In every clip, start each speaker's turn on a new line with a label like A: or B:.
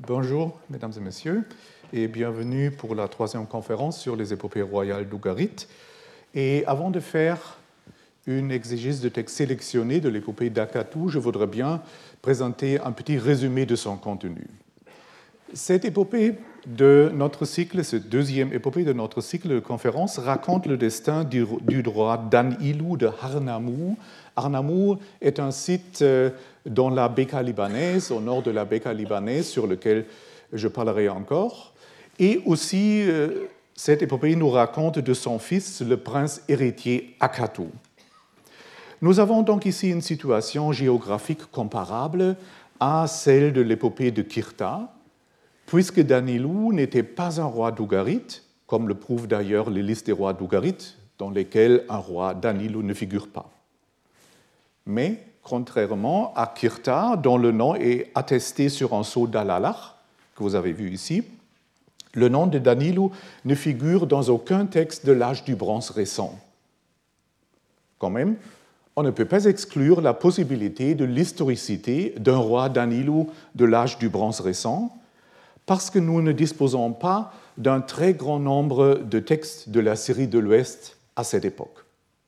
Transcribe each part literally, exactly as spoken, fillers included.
A: Bonjour, mesdames et messieurs, et bienvenue pour la troisième conférence sur les épopées royales d'Ugarit. Et avant de faire une exégèse de textes sélectionnés de l'épopée d'Akatu, je voudrais bien présenter un petit résumé de son contenu. Cette épopée de notre cycle, cette deuxième épopée de notre cycle de conférences, raconte le destin du, du roi Dan-Ilu de Harnamu. Harnamu est un site dans la Bekaa libanaise, au nord de la Bekaa libanaise, sur lequel je parlerai encore. Et aussi, cette épopée nous raconte de son fils, le prince héritier Akatu. Nous avons donc ici une situation géographique comparable à celle de l'épopée de Kirta, puisque Dan-Ilu n'était pas un roi d'Ugarit, comme le prouvent d'ailleurs les listes des rois d'Ugarit, dans lesquelles un roi Dan-Ilu ne figure pas. Mais, contrairement à Kirta, dont le nom est attesté sur un sceau d'Alalach, que vous avez vu ici, le nom de Dan-Ilu ne figure dans aucun texte de l'âge du bronze récent. Quand même, on ne peut pas exclure la possibilité de l'historicité d'un roi Dan-Ilu de l'âge du bronze récent, parce que nous ne disposons pas d'un très grand nombre de textes de la Syrie de l'Ouest à cette époque.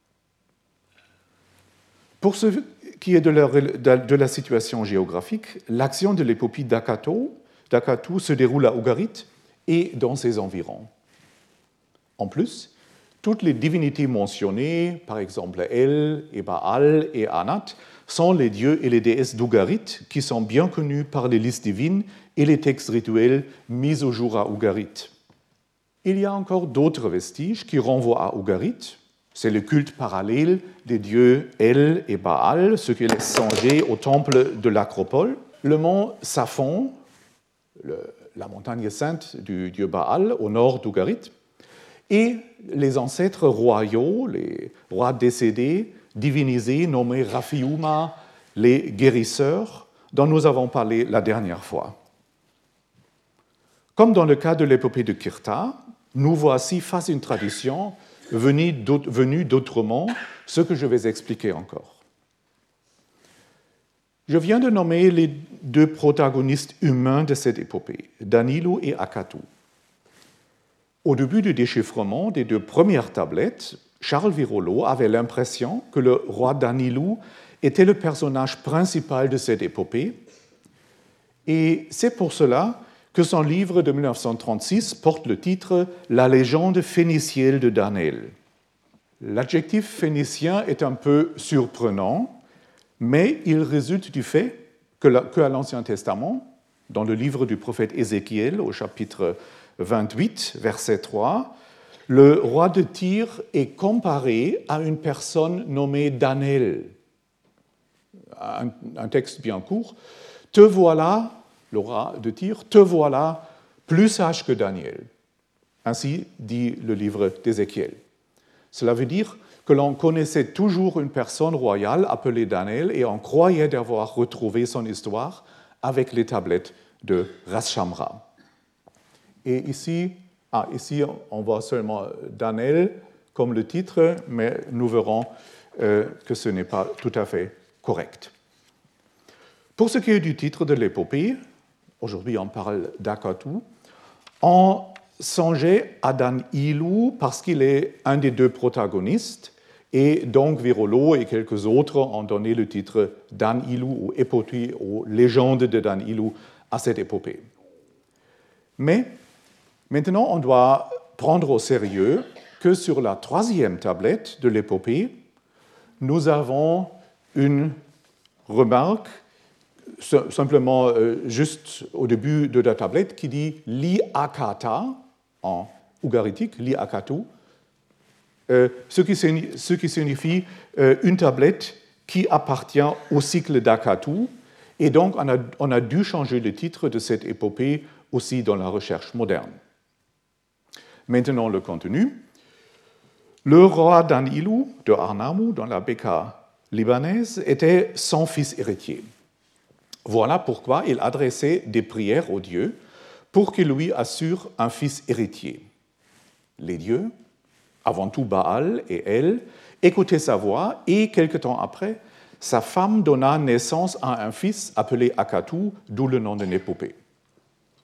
A: Pour ce qui est de la, de la situation géographique, l'action de l'épopée d'Akatu, d'Akatu se déroule à Ugarit et dans ses environs. En plus, toutes les divinités mentionnées, par exemple El et Baal et Anat, sont les dieux et les déesses d'Ugarit qui sont bien connus par les listes divines et les textes rituels mis au jour à Ugarit. Il y a encore d'autres vestiges qui renvoient à Ugarit. C'est le culte parallèle des dieux El et Baal, ce qui laisse songer au temple de l'Acropole. Le mont Saphon, le, la montagne sainte du dieu Baal, au nord d'Ugarit, et les ancêtres royaux, les rois décédés, divinisés, nommés Rafiuma, les guérisseurs, dont nous avons parlé la dernière fois. Comme dans le cas de l'épopée de Kirta, nous voici face à une tradition venue d'autrement, ce que je vais expliquer encore. Je viens de nommer les deux protagonistes humains de cette épopée, Dan-Ilu et Akatu. Au début du déchiffrement des deux premières tablettes, Charles Virolo avait l'impression que le roi Dan-Ilu était le personnage principal de cette épopée, et c'est pour cela que son livre de mille neuf cent trente-six porte le titre « La légende phénicienne de Dan-El ». L'adjectif phénicien est un peu surprenant, mais il résulte du fait qu'à l'Ancien Testament, dans le livre du prophète Ézéchiel, au chapitre vingt-huit, verset trois, le roi de Tyr est comparé à une personne nommée Dan-El. Un, un texte bien court. « Te voilà », le roi de Tyr, « te voilà plus sage que Daniel ». Ainsi dit le livre d'Ézéchiel. Cela veut dire que l'on connaissait toujours une personne royale appelée Dan-El et on croyait d'avoir retrouvé son histoire avec les tablettes de Ras Shamra. Et ici, ah, ici, on voit seulement Dan-El comme le titre, mais nous verrons euh, que ce n'est pas tout à fait correct. Pour ce qui est du titre de l'épopée, aujourd'hui on parle d'Akatu, on songeait à Dan-Ilu parce qu'il est un des deux protagonistes, et donc Virolo et quelques autres ont donné le titre Dan-Ilu ou épopée ou légende de Dan-Ilu à cette épopée. Mais maintenant, on doit prendre au sérieux que sur la troisième tablette de l'épopée, nous avons une remarque, simplement euh, juste au début de la tablette, qui dit « Li Akata » en ougaritique, « Li Akatu euh, », ce qui signifie, ce qui signifie euh, une tablette qui appartient au cycle d'Akatu, et donc on a, on a dû changer le titre de cette épopée aussi dans la recherche moderne. Maintenant, le contenu. Le roi Dan-Ilu de Harnamu, dans la Bekaa libanaise, était son fils héritier. Voilà pourquoi il adressait des prières aux dieux pour qu'ils lui assurent un fils héritier. Les dieux, avant tout Baal et El, écoutaient sa voix et, quelque temps après, sa femme donna naissance à un fils appelé Akatu, d'où le nom de l'épopée.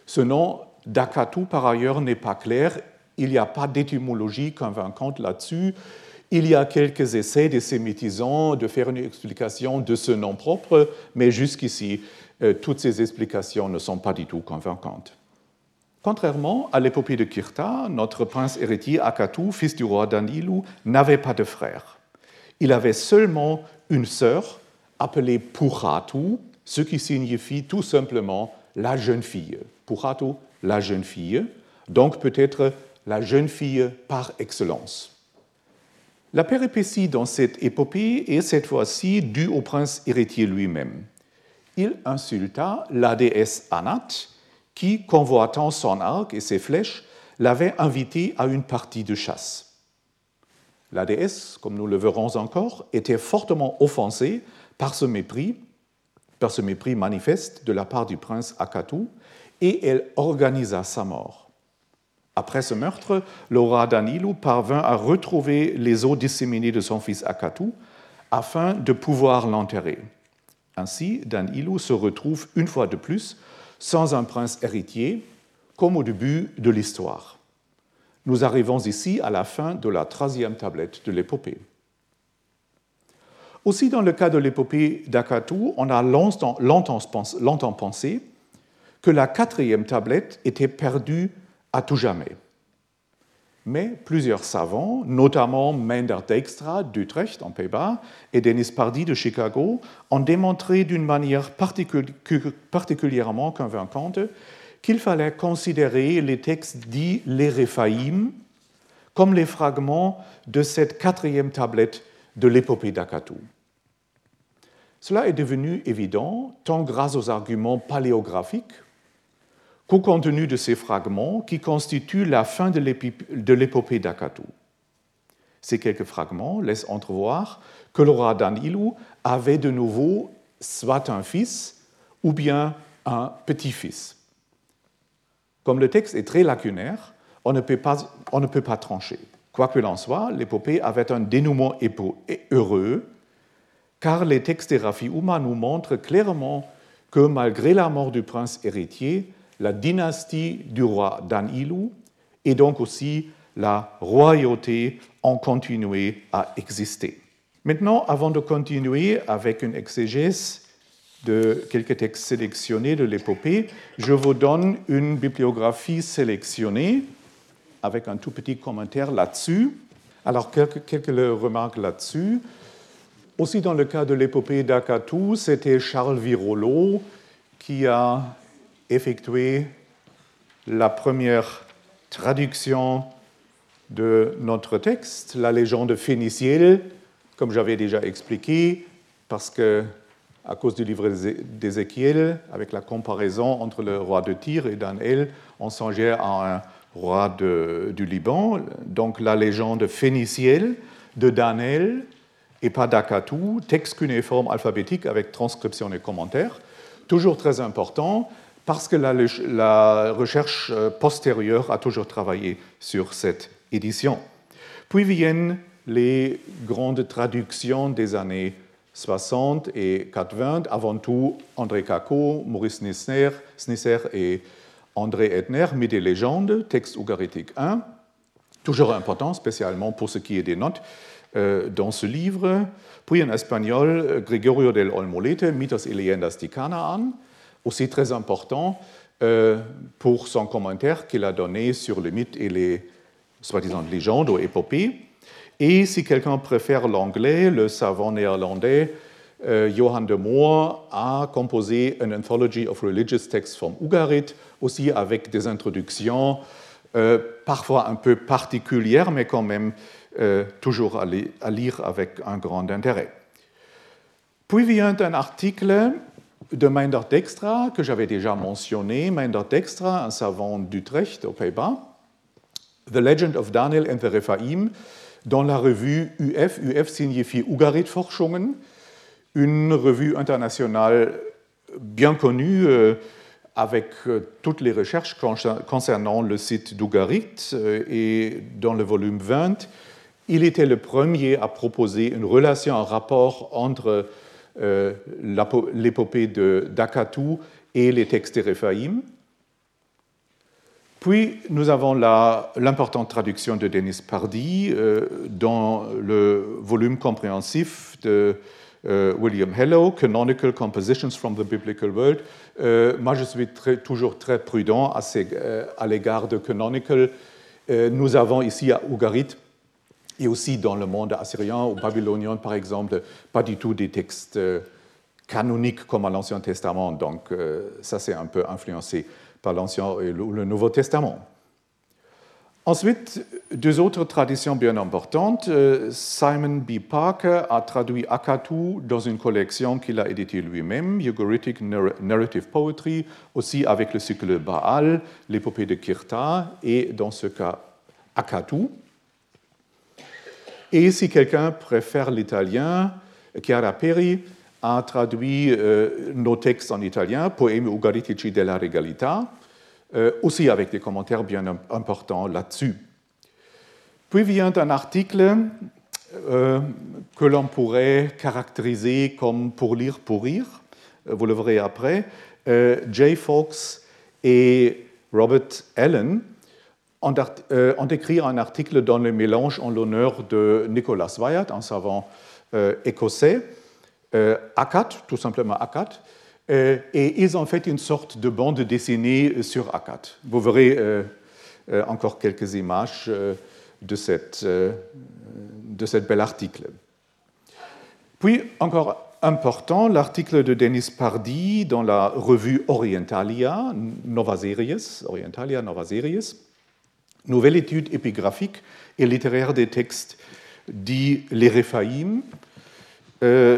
A: Ce nom d'Akatu, par ailleurs, n'est pas clair. Il n'y a pas d'étymologie convaincante là-dessus. Il y a quelques essais des sémitisants de faire une explication de ce nom propre, mais jusqu'ici, euh, toutes ces explications ne sont pas du tout convaincantes. Contrairement à l'épopée de Kirta, notre prince héritier Akatu, fils du roi Danilou, n'avait pas de frère. Il avait seulement une sœur appelée Puratu, ce qui signifie tout simplement la jeune fille. Puratu, la jeune fille, donc peut-être la jeune fille par excellence. La péripétie dans cette épopée est cette fois-ci due au prince héritier lui-même. Il insulta la déesse Anat, qui, convoitant son arc et ses flèches, l'avait invité à une partie de chasse. La déesse, comme nous le verrons encore, était fortement offensée par ce mépris, par ce mépris manifeste de la part du prince Akatu, et elle organisa sa mort. Après ce meurtre, le roi Danilou parvint à retrouver les os disséminés de son fils Akatu afin de pouvoir l'enterrer. Ainsi, Danilou se retrouve une fois de plus sans un prince héritier, comme au début de l'histoire. Nous arrivons ici à la fin de la troisième tablette de l'épopée. Aussi, dans le cas de l'épopée d'Akatu, on a longtemps, longtemps, longtemps pensé que la quatrième tablette était perdue à tout jamais. Mais plusieurs savants, notamment Meindert Dijkstra d'Utrecht en Pays-Bas et Denis Pardy de Chicago, ont démontré d'une manière particulièrement convaincante qu'il fallait considérer les textes dits les Réphaïm comme les fragments de cette quatrième tablette de l'épopée d'Akatu. Cela est devenu évident tant grâce aux arguments paléographiques qu'au contenu de ces fragments qui constituent la fin de l'épopée d'Akatu. Ces quelques fragments laissent entrevoir que le roi Danilou avait de nouveau soit un fils ou bien un petit-fils. Comme le texte est très lacunaire, on ne peut pas, on ne peut pas trancher. Quoi qu'il en soit, l'épopée avait un dénouement heureux, car les textes des Rafi'uma nous montrent clairement que malgré la mort du prince héritier, la dynastie du roi Danilou et donc aussi la royauté ont continué à exister. Maintenant, avant de continuer avec une exégèse de quelques textes sélectionnés de l'épopée, je vous donne une bibliographie sélectionnée avec un tout petit commentaire là-dessus. Alors, quelques, quelques remarques là-dessus. Aussi, dans le cas de l'épopée d'Akatu, c'était Charles Virolo qui a effectué la première traduction de notre texte, la légende phénicienne, comme j'avais déjà expliqué, parce que, à cause du livre d'Ézéchiel, avec la comparaison entre le roi de Tyr et Daniel, on songeait à un roi de, du Liban. Donc la légende phénicienne de Daniel et pas d'Akatu, texte cunéiforme alphabétique avec transcription et commentaires, toujours très important, parce que la, la recherche postérieure a toujours travaillé sur cette édition. Puis viennent les grandes traductions des années soixante et quatre-vingts, avant tout André Kako, Maurice Snisser, Snisser et André Edner, Mythes et légendes, texte ougaritique un, toujours important, spécialement pour ce qui est des notes euh, dans ce livre. Puis en espagnol, Gregorio del Olmolete, Mitos y leyendas de Canaan, aussi très important euh, pour son commentaire qu'il a donné sur les mythes et les soi-disant légendes ou épopées. Et si quelqu'un préfère l'anglais, le savant néerlandais euh, Johan de Moor a composé une Anthology of Religious Texts from Ugarit, aussi avec des introductions euh, parfois un peu particulières, mais quand même euh, toujours à, li- à lire avec un grand intérêt. Puis vient un article de Meindert Dijkstra, que j'avais déjà mentionné. Meindert Dijkstra, un savant d'Utrecht, aux Pays-Bas. The Legend of Daniel and the Rephaim, dans la revue U F. U F signifie Ugarit-Forschungen, une revue internationale bien connue euh, avec euh, toutes les recherches concernant le site d'Ugarit. Euh, et dans le volume vingt, il était le premier à proposer une relation, un rapport entre Euh, l'épopée d'Akatu et les textes des Réphaïm. Puis, nous avons la, l'importante traduction de Denis Pardee euh, dans le volume compréhensif de euh, William Hello, Canonical Compositions from the Biblical World. Euh, moi, je suis très, toujours très prudent à, ces, euh, à l'égard de Canonical. Euh, nous avons ici à Ugarit, et aussi dans le monde assyrien ou babylonien, par exemple, pas du tout des textes euh, canoniques comme à l'Ancien Testament. Donc, euh, ça, c'est un peu influencé par l'Ancien et le Nouveau Testament. Ensuite, deux autres traditions bien importantes. Simon B. Parker a traduit Akatu dans une collection qu'il a éditée lui-même, Ugaritic Narrative Poetry, aussi avec le cycle Baal, l'épopée de Kirta, et dans ce cas, Akatu. Et si quelqu'un préfère l'italien, Chiara Peri a traduit euh, nos textes en italien, Poemi ugaritici della regalità, euh, aussi avec des commentaires bien importants là-dessus. Puis vient un article euh, que l'on pourrait caractériser comme pour lire, pour rire, vous le verrez après. Euh, Jay Fox et Robert Allen ont, euh, ont écrit un article dans le mélange en l'honneur de Nicholas Wyatt, un savant euh, écossais, Euh, Akat, tout simplement Akat, euh, et ils ont fait une sorte de bande dessinée sur Akat. Vous verrez euh, euh, encore quelques images euh, de, cette, euh, de cet bel article. Puis, encore important, l'article de Denis Pardee dans la revue Orientalia Nova Series, Orientalia Nova Series, nouvelle étude épigraphique et littéraire des textes dits les Réphaïm. Euh,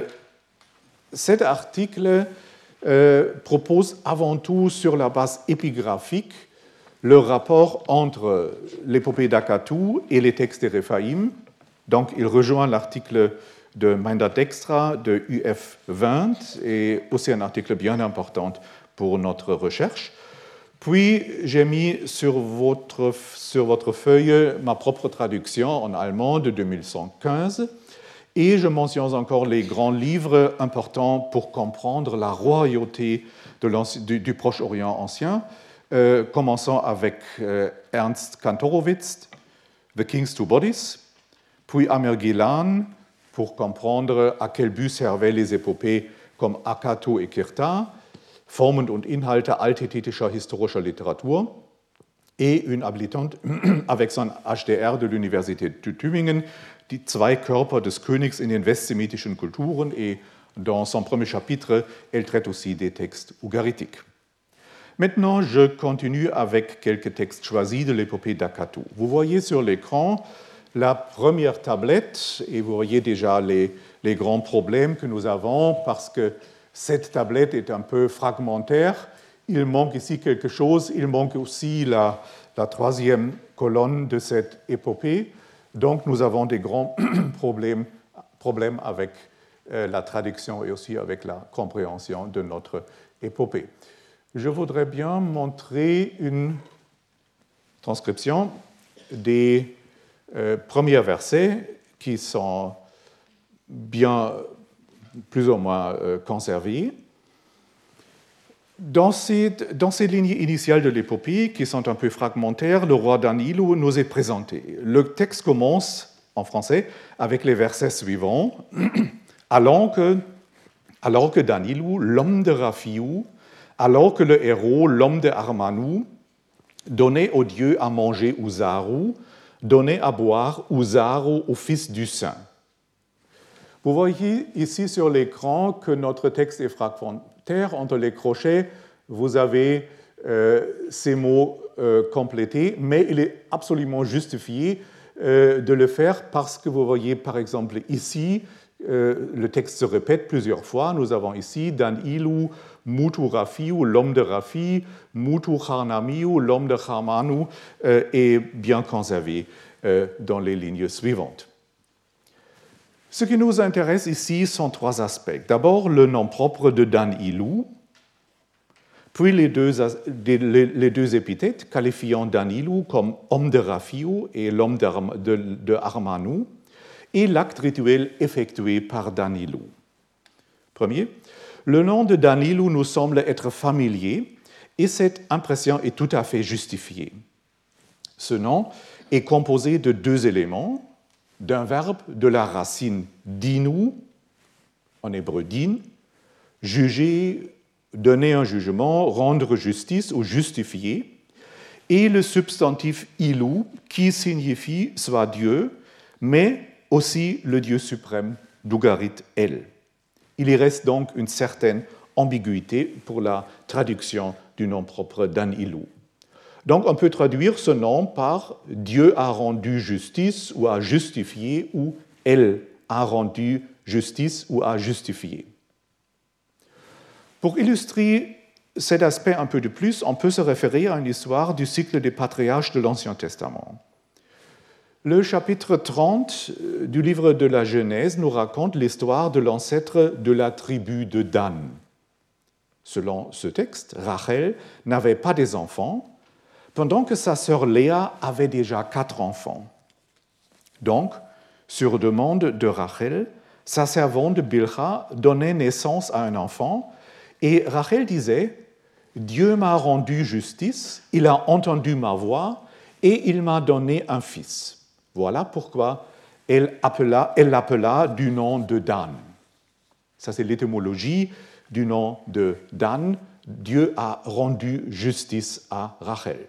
A: Cet article euh, propose avant tout, sur la base épigraphique, le rapport entre l'épopée d'Akatu et les textes des Réphaïm. Donc, il rejoint l'article de Meinda Dextra de U F vingt, et aussi un article bien important pour notre recherche. Puis, j'ai mis sur votre, sur votre feuille ma propre traduction en allemand de deux mille quinze. Et je mentionne encore les grands livres importants pour comprendre la royauté de du, du Proche-Orient ancien, euh, commençant avec euh, Ernst Kantorowicz, The King's Two Bodies, puis Amir Gilan, pour comprendre à quel but servaient les épopées comme Akatu et Kirta, Formen und Inhalte althethetischer historischer Literatur, et une habilitante avec son H D R de l'Université de Tübingen, die zwei Körper des Königs in den westsémitischen Kulturen, et dans son premier chapitre, elle traite aussi des textes ugaritiques. Maintenant, je continue avec quelques textes choisis de l'épopée d'Akatu. Vous voyez sur l'écran la première tablette, et vous voyez déjà les, les grands problèmes que nous avons, parce que cette tablette est un peu fragmentaire. Il manque ici quelque chose, il manque aussi la, la troisième colonne de cette épopée. Donc, nous avons des grands problèmes, problèmes avec euh, la traduction et aussi avec la compréhension de notre épopée. Je voudrais bien montrer une transcription des euh, premiers versets qui sont bien, plus ou moins euh, conservés. Dans ces, dans ces lignes initiales de l'épopée, qui sont un peu fragmentaires, le roi Danilo nous est présenté. Le texte commence, en français, avec les versets suivants. Alors que, alors que Danilo, l'homme de Raphiou, alors que le héros, l'homme de Armanou, donnait au Dieu à manger Uzaru, donnait à boire Uzaru au fils du Saint. Vous voyez ici sur l'écran que notre texte est fragmentaire. Entre les crochets, vous avez euh, ces mots euh, complétés, mais il est absolument justifié euh, de le faire parce que vous voyez, par exemple, ici, euh, le texte se répète plusieurs fois. Nous avons ici Dan Ilu, Mutu Rafiu, l'homme de Rafi, Mutu Harnamiu, l'homme de Harmanu, euh, est bien conservé euh, dans les lignes suivantes. Ce qui nous intéresse ici sont trois aspects. D'abord, le nom propre de Dan Ilu, puis les deux, les deux épithètes qualifiant Dan Ilu comme homme de Raphiou et l'homme de, de, de Armanu, et l'acte rituel effectué par Dan Ilu. Premier, le nom de Dan Ilu nous semble être familier et cette impression est tout à fait justifiée. Ce nom est composé de deux éléments, d'un verbe de la racine dinu, en hébreu din, juger, donner un jugement, rendre justice ou justifier, et le substantif ilu, qui signifie soit Dieu, mais aussi le Dieu suprême d'Ugarit El. Il y reste donc une certaine ambiguïté pour la traduction du nom propre d'Anilu. Donc on peut traduire ce nom par Dieu a rendu justice ou a justifié, ou Elle a rendu justice ou a justifié. Pour illustrer cet aspect un peu de plus, on peut se référer à une histoire du cycle des patriarches de l'Ancien Testament. Le chapitre trente du livre de la Genèse nous raconte l'histoire de l'ancêtre de la tribu de Dan. Selon ce texte, Rachel n'avait pas des enfants, pendant que sa sœur Léa avait déjà quatre enfants. Donc, sur demande de Rachel, sa servante Bilha donnait naissance à un enfant, et Rachel disait « Dieu m'a rendu justice, il a entendu ma voix, et il m'a donné un fils. » Voilà pourquoi elle, appela, elle l'appela du nom de Dan. Ça, c'est l'étymologie du nom de Dan. Dieu a rendu justice à Rachel.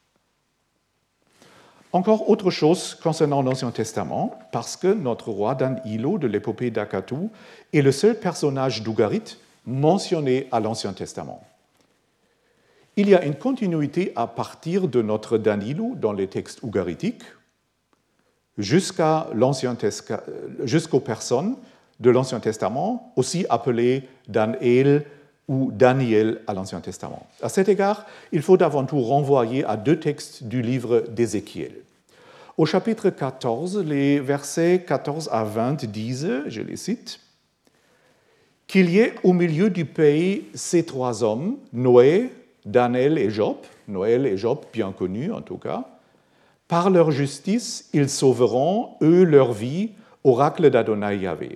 A: Encore autre chose concernant l'Ancien Testament, parce que notre roi Dan Ilo de l'épopée d'Akatu est le seul personnage d'Ugarit mentionné à l'Ancien Testament. Il y a une continuité à partir de notre Dan Ilo dans les textes ugaritiques, jusqu'à l'Ancien Testa- jusqu'aux personnes de l'Ancien Testament, aussi appelées Daniel ou Daniel à l'Ancien Testament. À cet égard, il faut avant tout renvoyer à deux textes du livre d'Ézéchiel. Au chapitre quatorze, les versets quatorze à vingt disent, je les cite, « Qu'il y ait au milieu du pays ces trois hommes, Noé, Daniel et Job, Noël et Job bien connus en tout cas, par leur justice, ils sauveront, eux, leur vie, oracle d'Adonai Yahvé.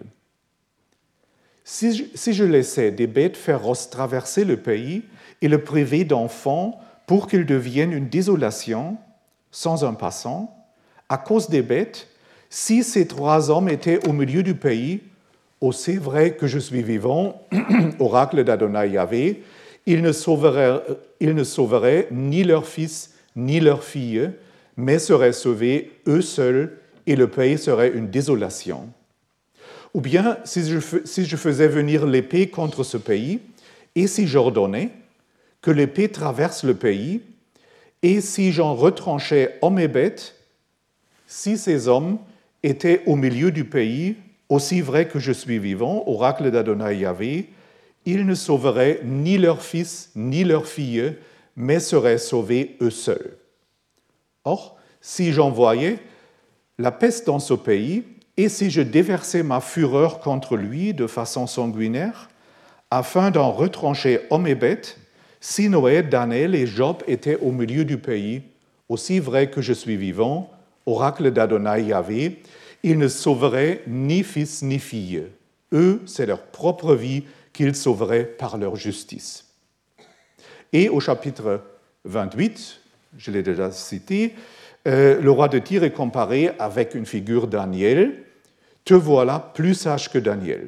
A: Si je, si je laissais des bêtes féroces traverser le pays et le priver d'enfants pour qu'ils deviennent une désolation sans un passant, à cause des bêtes, si ces trois hommes étaient au milieu du pays, aussi vrai que je suis vivant, oracle d'Adonai Yahvé, ils ne sauveraient, ils ne sauveraient ni leurs fils ni leurs filles, mais seraient sauvés eux seuls et le pays serait une désolation. Ou bien, si je, si je faisais venir l'épée contre ce pays, et si j'ordonnais que l'épée traverse le pays, et si j'en retranchais hommes et bêtes, si ces hommes étaient au milieu du pays, aussi vrai que je suis vivant, oracle d'Adonai Yahvé, ils ne sauveraient ni leurs fils ni leurs filles, mais seraient sauvés eux seuls. Or, si j'envoyais la peste dans ce pays, et si je déversais ma fureur contre lui de façon sanguinaire, afin d'en retrancher hommes et bêtes, si Noé, Daniel et Job étaient au milieu du pays, aussi vrai que je suis vivant, oracle d'Adonai Yahvé, ils ne sauveraient ni fils ni filles. Eux, c'est leur propre vie qu'ils sauveraient par leur justice. Et au chapitre vingt-huit, je l'ai déjà cité, euh, le roi de Tyr est comparé avec une figure Daniel. Te voilà plus sage que Daniel.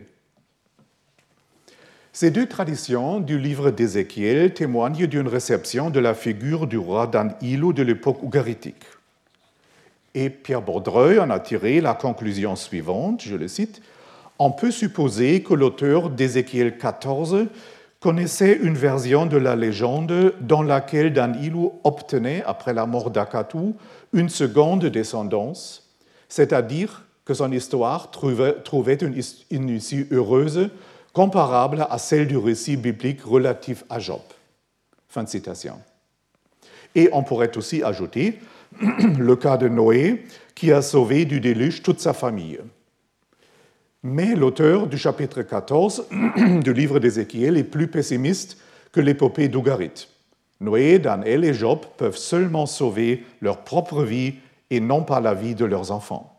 A: Ces deux traditions du livre d'Ézéchiel témoignent d'une réception de la figure du roi Dan Ilo de l'époque ugaritique. Et Pierre Baudreuil en a tiré la conclusion suivante, je le cite, « On peut supposer que l'auteur d'Ézéchiel quatorze connaissait une version de la légende dans laquelle Dan Ilo obtenait, après la mort d'Akatu, une seconde descendance, c'est-à-dire que son histoire trouvait, trouvait une, une issue heureuse comparable à celle du récit biblique relatif à Job. » Fin de citation. Et on pourrait aussi ajouter le cas de Noé, qui a sauvé du déluge toute sa famille. Mais l'auteur du chapitre quatorze du livre d'Ézéchiel est plus pessimiste que l'épopée d'Ugarit. Noé, Daniel et Job peuvent seulement sauver leur propre vie et non pas la vie de leurs enfants.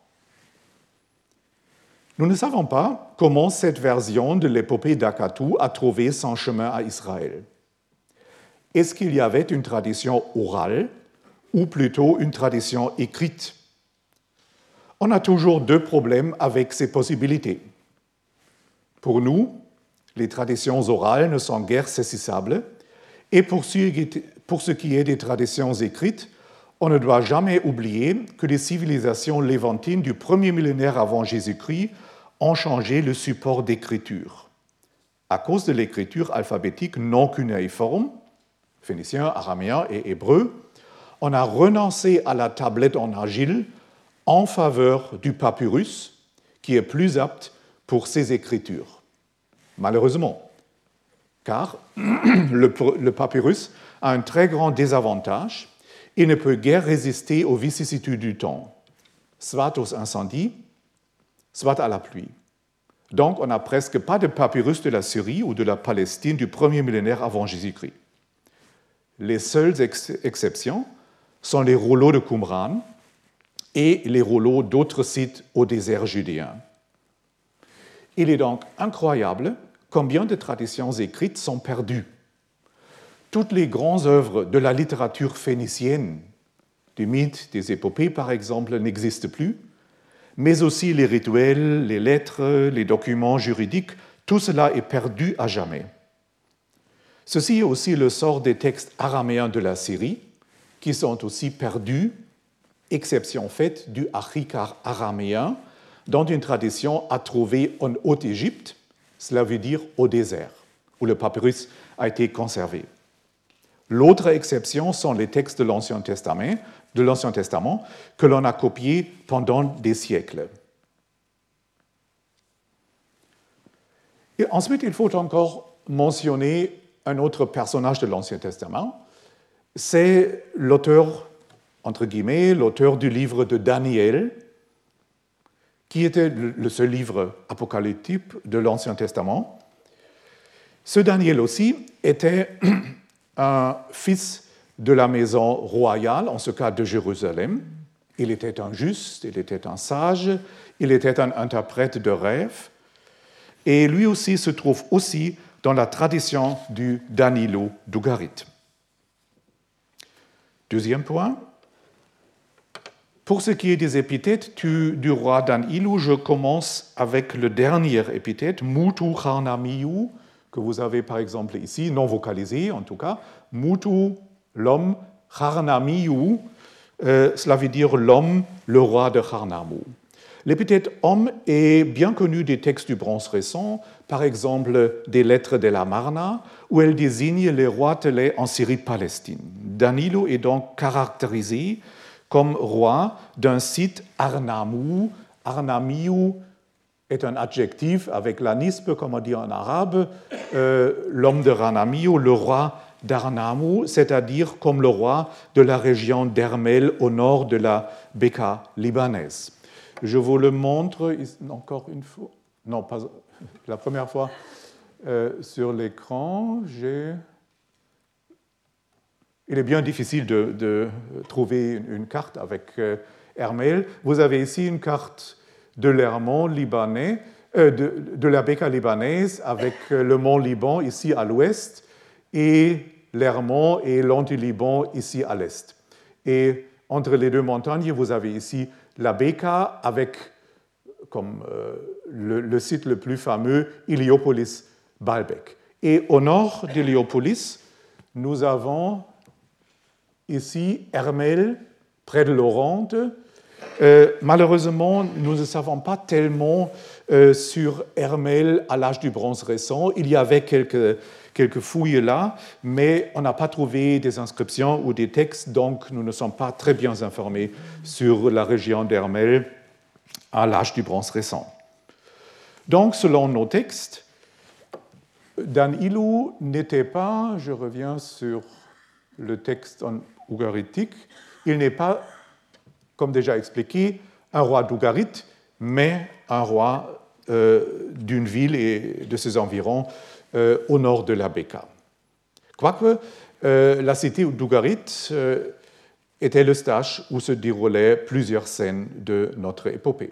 A: Nous ne savons pas comment cette version de l'épopée d'Akatu a trouvé son chemin à Israël. Est-ce qu'il y avait une tradition orale ou plutôt une tradition écrite. On a toujours deux problèmes avec ces possibilités. Pour nous, les traditions orales ne sont guère saisissables, et pour ce qui est des traditions écrites, on ne doit jamais oublier que les civilisations lévantines du premier millénaire avant Jésus-Christ ont changé le support d'écriture. À cause de l'écriture alphabétique non cunéiforme, phénicien, araméen et hébreu, on a renoncé à la tablette en argile en faveur du papyrus, qui est plus apte pour ces écritures. Malheureusement, car le, le papyrus a un très grand désavantage. Il ne peut guère résister aux vicissitudes du temps, soit aux incendies, soit à la pluie. Donc, on n'a presque pas de papyrus de la Syrie ou de la Palestine du premier millénaire avant Jésus-Christ. Les seules ex- exceptions sont les rouleaux de Qumran et les rouleaux d'autres sites au désert judéen. Il est donc incroyable combien de traditions écrites sont perdues. Toutes les grandes œuvres de la littérature phénicienne, des mythes, des épopées par exemple, n'existent plus, mais aussi les rituels, les lettres, les documents juridiques, tout cela est perdu à jamais. Ceci est aussi le sort des textes araméens de la Syrie, qui sont aussi perdus, exception faite du achikar araméen, dont une tradition a trouvé en Haute-Égypte, cela veut dire au désert, où le papyrus a été conservé. L'autre exception sont les textes de l'Ancien Testament, de l'Ancien Testament que l'on a copiés pendant des siècles. Et ensuite, il faut encore mentionner un autre personnage de l'Ancien Testament. C'est l'auteur, entre guillemets, l'auteur du livre de Daniel, qui était le seul livre apocalyptique de l'Ancien Testament. Ce Daniel aussi était un fils de la maison royale, en ce cas de Jérusalem. Il était un juste, il était un sage, il était un interprète de rêves. Et lui aussi se trouve aussi dans la tradition du Danilo d'Ougarit. Deuxième point. Pour ce qui est des épithètes du, du roi Danilo, je commence avec le dernier épithète, Mutu Charnamiu, que vous avez par exemple ici, non vocalisé en tout cas, Mutu, l'homme, Charnamiu, euh, cela veut dire l'homme, le roi de Charnamu. L'épithète homme est bien connue des textes du bronze récent, par exemple des lettres de la Marna, où elle désigne les rois télés en Syrie-Palestine. Danilo est donc caractérisé comme roi d'un site Arnamu. Arnamiu est un adjectif avec l'anispe, comme on dit en arabe, euh, l'homme de Ranamiu, le roi d'Arnamu, c'est-à-dire comme le roi de la région d'Hermel au nord de la Beka libanaise. Je vous le montre encore une fois, non, pas la première fois euh, sur l'écran. J'ai... Il est bien difficile de, de trouver une carte avec euh, Hermel. Vous avez ici une carte de l'Hermont libanais, euh, de, de la Beka libanaise, avec le mont Liban ici à l'ouest et l'Hermont et l'Anti-Liban ici à l'est. Et entre les deux montagnes, vous avez ici la Beka avec comme euh, le, le site le plus fameux, Héliopolis-Baalbek. Et au nord d'Héliopolis, nous avons ici Hermel, près de l'Oronte. Euh, malheureusement, nous ne savons pas tellement euh, sur Hermel à l'âge du bronze récent. Il y avait quelques, quelques fouilles là, mais on n'a pas trouvé des inscriptions ou des textes, donc nous ne sommes pas très bien informés sur la région d'Hermel à l'âge du bronze récent. Donc, selon nos textes, Danilo n'était pas, je reviens sur le texte en ougaritique, il n'est pas, comme déjà expliqué, un roi d'Ougarit, mais un roi euh, d'une ville et de ses environs euh, au nord de la Beka. Quoique euh, la cité d'Ougarit euh, était le stage où se déroulaient plusieurs scènes de notre épopée.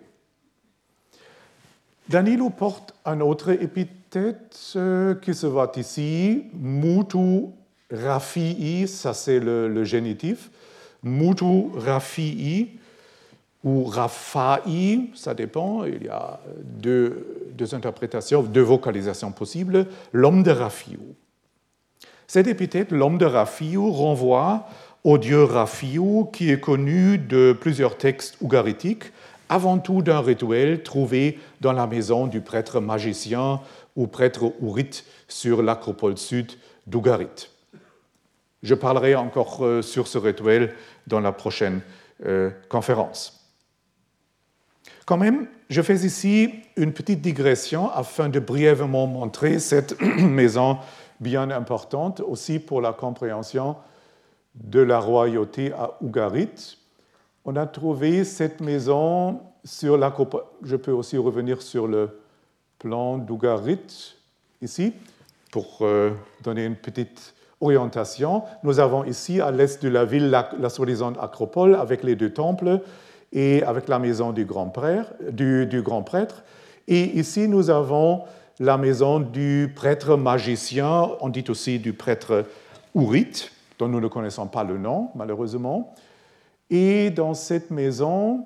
A: Danilo porte un autre épithète euh, qui se voit ici, Mutu Rafii, ça c'est le, le génitif, Mutu Rafii ou Rafai, ça dépend, il y a deux, deux interprétations, deux vocalisations possibles, l'homme de Rafiu. Cette épithète, l'homme de Rafiu, renvoie au dieu Rafiu, qui est connu de plusieurs textes ougaritiques, avant tout d'un rituel trouvé dans la maison du prêtre magicien ou prêtre ourite sur l'acropole sud d'Ougarit. Je parlerai encore sur ce rituel dans la prochaine euh, conférence. Quand même, je fais ici une petite digression afin de brièvement montrer cette maison bien importante aussi pour la compréhension de la royauté à Ougarit. On a trouvé cette maison sur l'acropole. Je peux aussi revenir sur le plan d'Ougarit ici pour euh, donner une petite orientation. Nous avons ici à l'est de la ville la, la soi-disant acropole avec les deux temples et avec la maison du grand, prêtre, du, du grand prêtre. Et ici, nous avons la maison du prêtre magicien, on dit aussi du prêtre ourite, dont nous ne connaissons pas le nom, malheureusement. Et dans cette maison,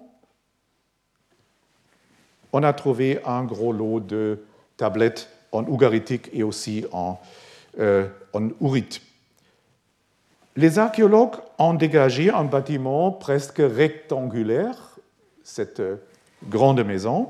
A: on a trouvé un gros lot de tablettes en ougaritique et aussi en, euh, en ourite. Les archéologues ont dégagé un bâtiment presque rectangulaire, cette grande maison.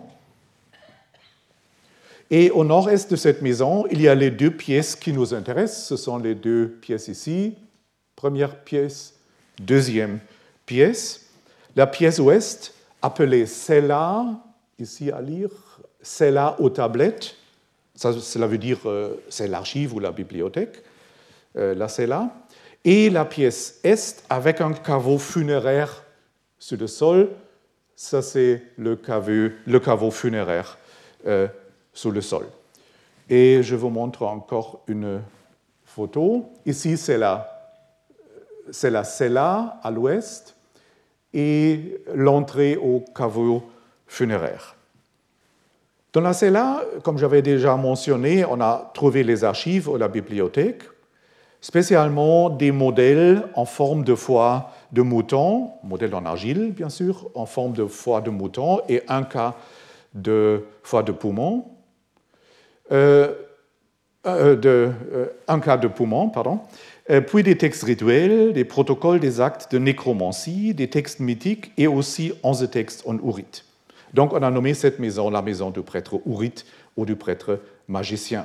A: Et au nord-est de cette maison, il y a les deux pièces qui nous intéressent. Ce sont les deux pièces ici. Première pièce, deuxième pièce. La pièce ouest, appelée cella, ici à lire, cella aux tablettes. Ça, cela veut dire euh, c'est l'archive ou la bibliothèque, euh, la cella. Et la pièce est avec un caveau funéraire sur le sol. Ça, c'est le caveau, le caveau funéraire euh, sous le sol. Et je vous montre encore une photo. Ici, c'est la, c'est la cella à l'ouest et l'entrée au caveau funéraire. Dans la cella, comme j'avais déjà mentionné, on a trouvé les archives ou la bibliothèque, spécialement des modèles en forme de foie de mouton, modèles en argile bien sûr, en forme de foie de mouton et un cas de foie de poumon, euh, euh, de, euh, un cas de poumon, pardon, euh, puis des textes rituels, des protocoles, des actes de nécromancie, des textes mythiques et aussi onze textes en ourite. Donc on a nommé cette maison la maison du prêtre ourite ou du prêtre magicien.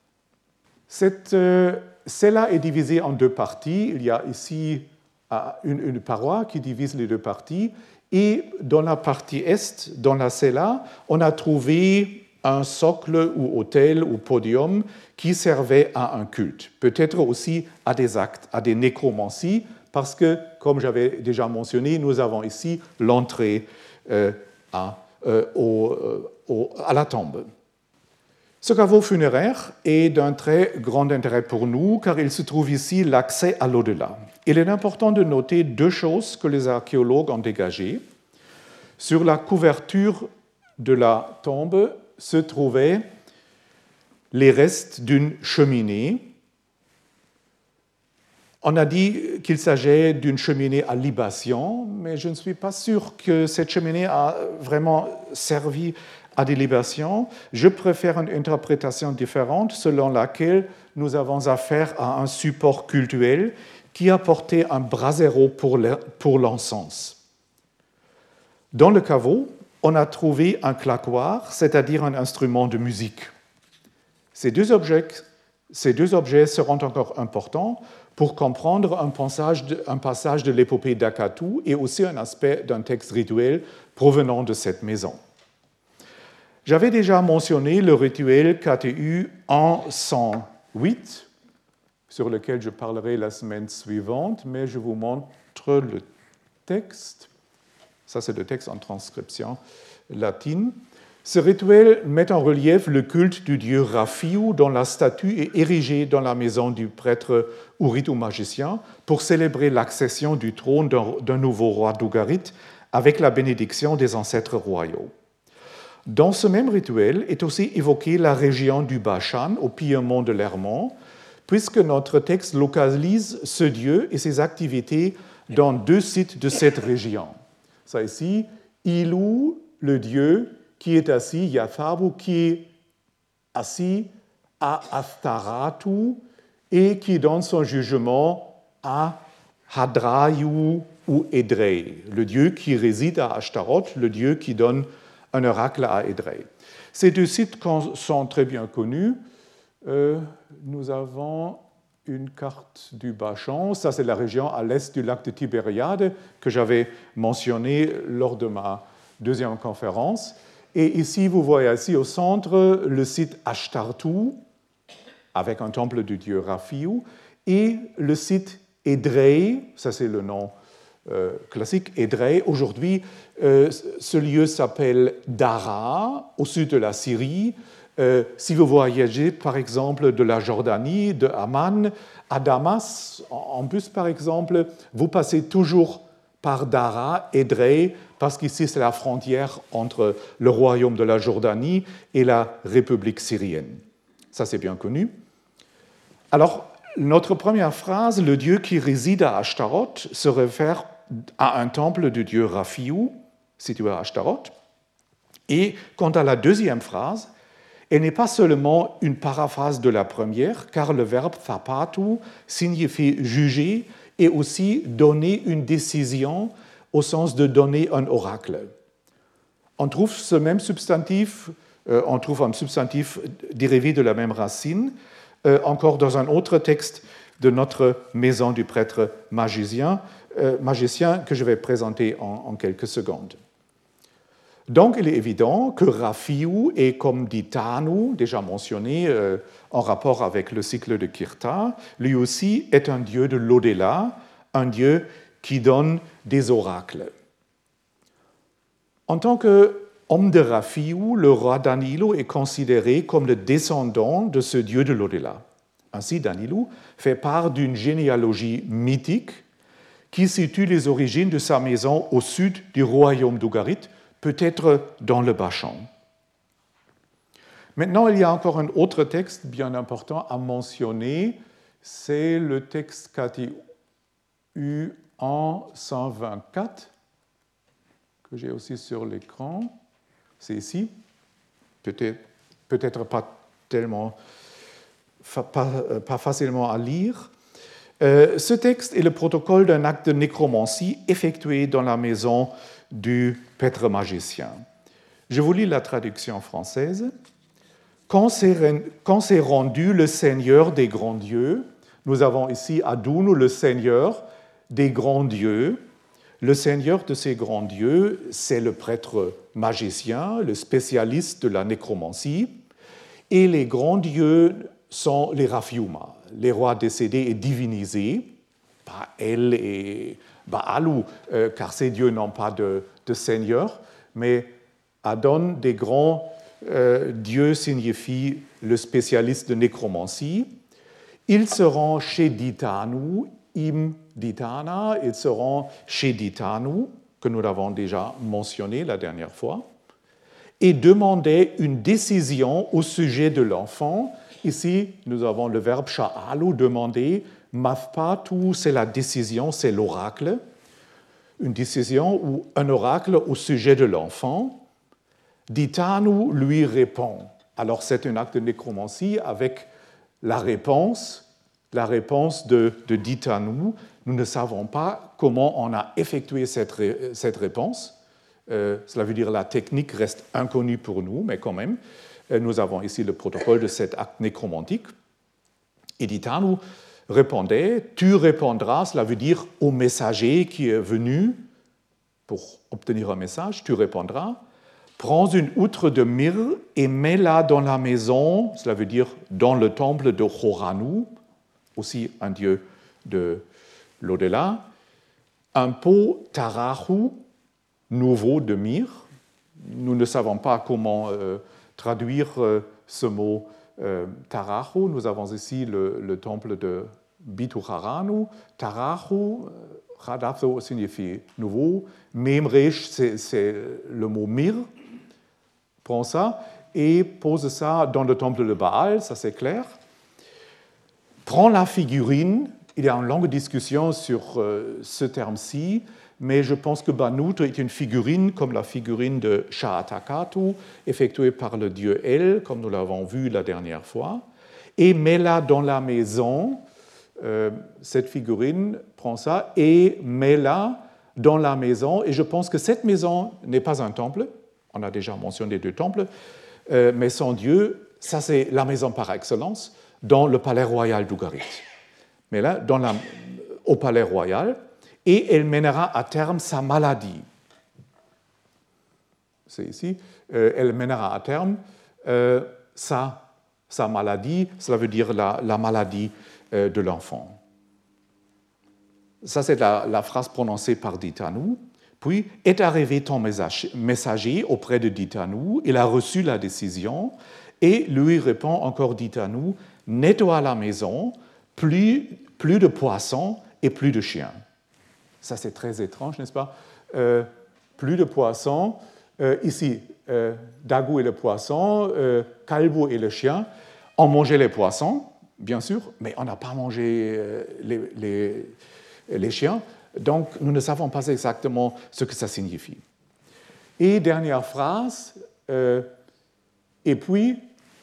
A: Cette euh, Cella est divisée en deux parties. Il y a ici une, une paroi qui divise les deux parties. Et dans la partie est, dans la cella, on a trouvé un socle ou autel ou podium qui servait à un culte, peut-être aussi à des actes, à des nécromancies, parce que, comme j'avais déjà mentionné, nous avons ici l'entrée euh, à, euh, au, euh, au, à la tombe. Ce caveau funéraire est d'un très grand intérêt pour nous, car il se trouve ici l'accès à l'au-delà. Il est important de noter deux choses que les archéologues ont dégagées. Sur la couverture de la tombe se trouvaient les restes d'une cheminée. On a dit qu'il s'agissait d'une cheminée à libation, mais je ne suis pas sûr que cette cheminée a vraiment servi à des libations. Je préfère une interprétation différente selon laquelle nous avons affaire à un support cultuel qui apportait un brasero pour l'encens. Dans le caveau, on a trouvé un claquoir, c'est-à-dire un instrument de musique. Ces deux objets, ces deux objets seront encore importants pour comprendre un passage de, un passage de l'épopée d'Akatu et aussi un aspect d'un texte rituel provenant de cette maison. J'avais déjà mentionné le rituel K T U cent huit, sur lequel je parlerai la semaine suivante, mais je vous montre le texte. Ça, c'est le texte en transcription latine. Ce rituel met en relief le culte du dieu Rafiu, dont la statue est érigée dans la maison du prêtre ourite ou magicien pour célébrer l'accession du trône d'un nouveau roi d'Ougarit avec la bénédiction des ancêtres royaux. Dans ce même rituel est aussi évoquée la région du Bashan, au piémont de l'Hermont, puisque notre texte localise ce dieu et ses activités dans deux sites de cette région. Ça ici, Ilu, le dieu qui est assis, Yathabu, qui est assis à Astaratu et qui donne son jugement à Hadrayu ou Edrei, le dieu qui réside à Ashtaroth, le dieu qui donne un oracle à Edrei. Ces deux sites sont très bien connus. Euh, nous avons une carte du Bas-Champ. Ça, c'est la région à l'est du lac de Tibériade que j'avais mentionné lors de ma deuxième conférence. Et ici, vous voyez ici au centre le site Ashtartu, avec un temple du dieu Raphiu, et le site Edrei, ça c'est le nom euh, classique, Edrei. Aujourd'hui, euh, ce lieu s'appelle Dara, au sud de la Syrie. Euh, si vous voyagez, par exemple, de la Jordanie, de Amman, à Damas, en bus, par exemple, vous passez toujours par Dara, Edrei, parce qu'ici, c'est la frontière entre le royaume de la Jordanie et la République syrienne. Ça, c'est bien connu. Alors, notre première phrase, le dieu qui réside à Ashtaroth, se réfère à un temple du dieu Raphiu, situé à Ashtaroth. Et quant à la deuxième phrase, elle n'est pas seulement une paraphrase de la première, car le verbe thapatu signifie juger et aussi donner une décision au sens de donner un oracle. On trouve ce même substantif, euh, on trouve un substantif dérivé de la même racine, euh, encore dans un autre texte de notre maison du prêtre magicien, euh, magicien que je vais présenter en, en quelques secondes. Donc, il est évident que Raphiu est comme Ditanu, déjà mentionné euh, en rapport avec le cycle de Kirta, lui aussi est un dieu de l'au-delà, un dieu qui donne des oracles. En tant qu'homme de Raphiu, le roi Danilo est considéré comme le descendant de ce dieu de l'au-delà. Ainsi, Danilo fait part d'une généalogie mythique qui situe les origines de sa maison au sud du royaume d'Ugarit, peut-être dans le Bas-Champ. Maintenant, il y a encore un autre texte bien important à mentionner, c'est le texte K T U en cent vingt-quatre, que j'ai aussi sur l'écran. C'est ici, peut-être, peut-être pas tellement, pas, pas facilement à lire. Euh, ce texte est le protocole d'un acte de nécromancie effectué dans la maison du prêtre magicien. Je vous lis la traduction française. Quand s'est rendu le Seigneur des grands dieux, nous avons ici Adunu, le Seigneur des grands dieux. Le Seigneur de ces grands dieux, c'est le prêtre magicien, le spécialiste de la nécromancie. Et les grands dieux sont les Raphiuma, les rois décédés et divinisés, par El et Baalu, euh, car ces dieux n'ont pas de, de seigneur, mais Adon, des grands euh, dieux, signifie le spécialiste de nécromancie. Ils seront chez Ditanu, im Ditana, ils seront chez Ditanu, que nous l'avons déjà mentionné la dernière fois, et demander une décision au sujet de l'enfant. Ici, nous avons le verbe sha'alu, demander. Mathpatu, c'est la décision, c'est l'oracle. Une décision ou un oracle au sujet de l'enfant. Ditanu lui répond. Alors, c'est un acte de nécromancie avec la réponse, la réponse de, de Ditanu. Nous ne savons pas comment on a effectué cette, ré, cette réponse. Euh, cela veut dire que la technique reste inconnue pour nous, mais quand même, euh, nous avons ici le protocole de cet acte nécromantique. Et Ditanu répondait, tu répondras, cela veut dire au messager qui est venu pour obtenir un message, tu répondras, prends une outre de myrrhe et mets-la dans la maison, cela veut dire dans le temple de Horanu, aussi un dieu de l'au-delà, un pot tarahu, nouveau de myrrhe. Nous ne savons pas comment euh, traduire euh, ce mot Euh, Tarahu, nous avons ici le, le temple de Bituharanu. Tarahu, Radafo signifie nouveau. Memresh, c'est, c'est le mot myrrhe. Prends ça et pose ça dans le temple de Baal, ça c'est clair. Prends la figurine il y a une longue discussion sur euh, ce terme-ci, mais je pense que Banut est une figurine comme la figurine de Sha'atakatu, effectuée par le dieu El, comme nous l'avons vu la dernière fois. Et mets-la dans la maison, euh, cette figurine prend ça, et mets-la dans la maison. Et je pense que cette maison n'est pas un temple, on a déjà mentionné deux temples, euh, mais son dieu, ça c'est la maison par excellence, dans le palais royal d'Ugarit. Mais là, dans la, au palais royal, et elle mènera à terme sa maladie. C'est ici, euh, elle mènera à terme euh, sa, sa maladie, cela veut dire la, la maladie euh, de l'enfant. Ça, c'est la, la phrase prononcée par Ditanu. Puis, est arrivé ton messager auprès de Ditanu, il a reçu la décision, et lui répond encore Ditanu, nettoie la maison, plus, plus de poissons et plus de chiens. Ça, c'est très étrange, n'est-ce pas? euh, Plus de poissons. Euh, ici, euh, Dagu est le poisson, euh, Kalbu est le chien. On mangeait les poissons, bien sûr, mais on n'a pas mangé euh, les, les, les chiens. Donc, nous ne savons pas exactement ce que ça signifie. Et dernière phrase, euh, et puis,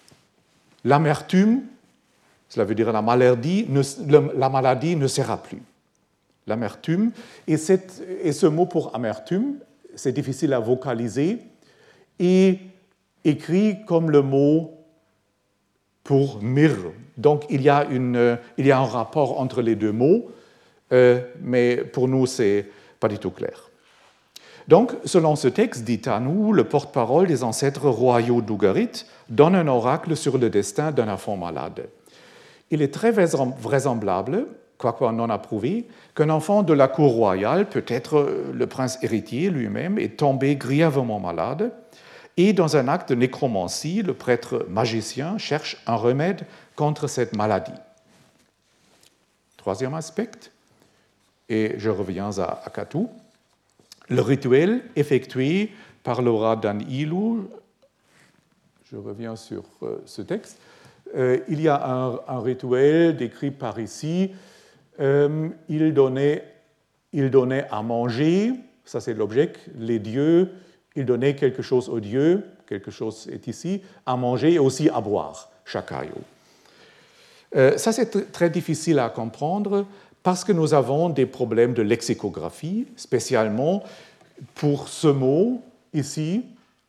A: l'amertume, cela veut dire la maladie, ne, la maladie ne sera plus. L'amertume, et, cette, et ce mot pour amertume, c'est difficile à vocaliser, est écrit comme le mot pour myrrhe. Donc il y a, une, il y a un rapport entre les deux mots, euh, mais pour nous, ce n'est pas du tout clair. Donc, selon ce texte, Ditanu, le porte-parole des ancêtres royaux d'Ugarit, donne un oracle sur le destin d'un enfant malade. Il est très vraisemblable, quoique non approuvé, qu'un enfant de la cour royale, peut-être le prince héritier lui-même, est tombé grièvement malade, et dans un acte de nécromancie, le prêtre magicien cherche un remède contre cette maladie. Troisième aspect, et je reviens à Akatu, le rituel effectué par le roi Danilu, je reviens sur ce texte, euh, il y a un, un rituel décrit par ici. Euh, il, donnait, il donnait à manger, ça c'est l'objet, les dieux, il donnait quelque chose aux dieux, quelque chose est ici, à manger et aussi à boire, shakayo. Euh, ça c'est très difficile à comprendre parce que nous avons des problèmes de lexicographie, spécialement pour ce mot ici,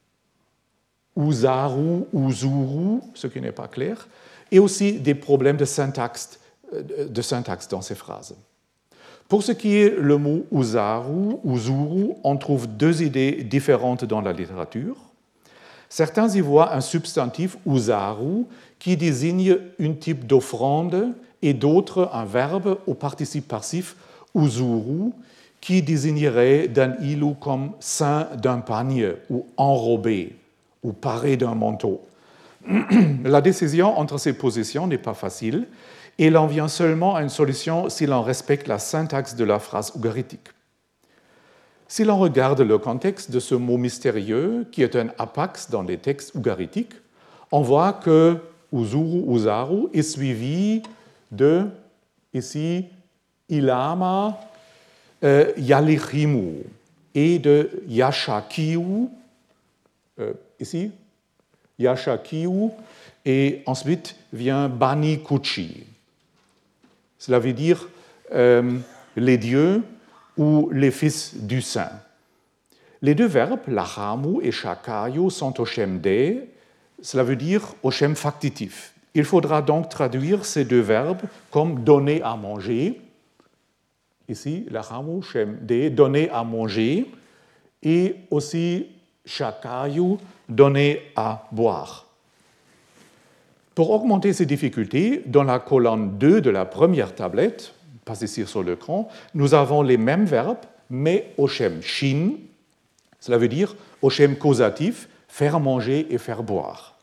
A: uzaru, uzuru, ce qui n'est pas clair, et aussi des problèmes de syntaxe de syntaxe dans ces phrases. Pour ce qui est le mot uzaru, uzuru, on trouve deux idées différentes dans la littérature. Certains y voient un substantif uzaru qui désigne un type d'offrande et d'autres un verbe au participe passif uzuru qui désignerait Danilu comme ceint d'un panier ou enrobé ou paré d'un manteau. La décision entre ces positions n'est pas facile et l'on vient seulement à une solution si l'on respecte la syntaxe de la phrase ugaritique. Si l'on regarde le contexte de ce mot mystérieux, qui est un apax dans les textes ugaritiques, on voit que uzuru, uzaru est suivi de, ici, ilama, euh, yalichimu, et de yashakiu, euh, ici, yashakiu, et ensuite vient bani kuchi. Cela veut dire euh, les dieux ou les fils du saint. Les deux verbes, lahamu et shakayo, sont au shem de, cela veut dire au shem factitif. Il faudra donc traduire ces deux verbes comme donner à manger, ici, lahamu, shem de, donner à manger, et aussi shakayo, donner à boire. Pour augmenter ces difficultés, dans la colonne deux de la première tablette, pas ici sur l'écran, nous avons les mêmes verbes, mais au shem shin, cela veut dire au shem causatif, faire manger et faire boire.